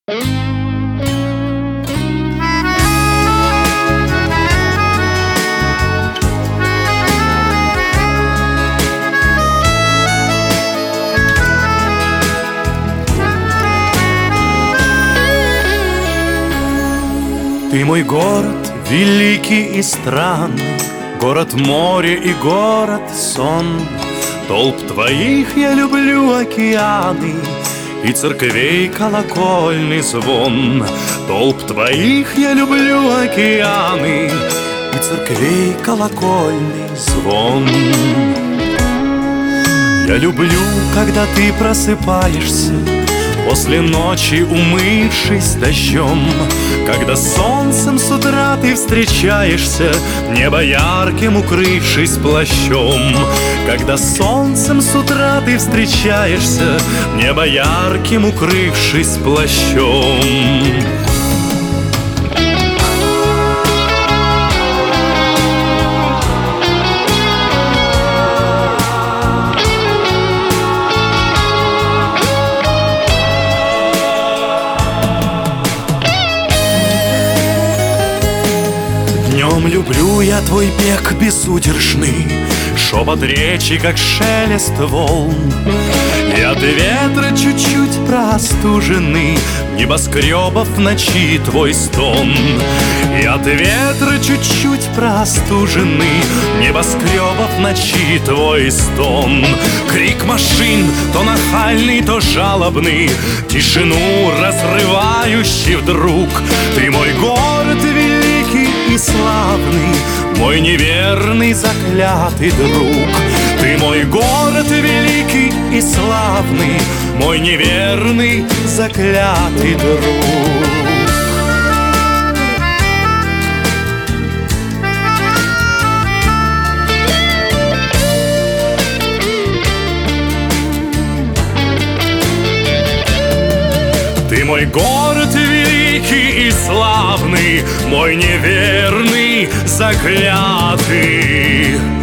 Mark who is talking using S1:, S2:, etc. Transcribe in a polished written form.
S1: Ты мой город великий и странный, город море и город сон. Толп твоих я люблю океаны и церквей колокольный звон. Толп твоих я люблю океаны и церквей колокольный звон. Я люблю, когда ты просыпаешься после ночи, умывшись дождем, когда солнцем с утра ты встречаешься, небо ярким укрывшись плащом. Когда солнцем с утра ты встречаешься, небо ярким укрывшись плащом. Днем люблю я твой бег безудержный, шепот речи, как шелест волн. И от ветра чуть-чуть простуженный небоскребов в ночи твой стон. И от ветра чуть-чуть простуженный небоскребов в ночи твой стон. Крик машин, то нахальный, то жалобный, тишину разрывающий вдруг. Ты мой город великий и славный, мой неверный заклятый друг. Ты мой город великий и славный, мой неверный заклятый друг. Ты мой город великий и славный, мой неверный заклятый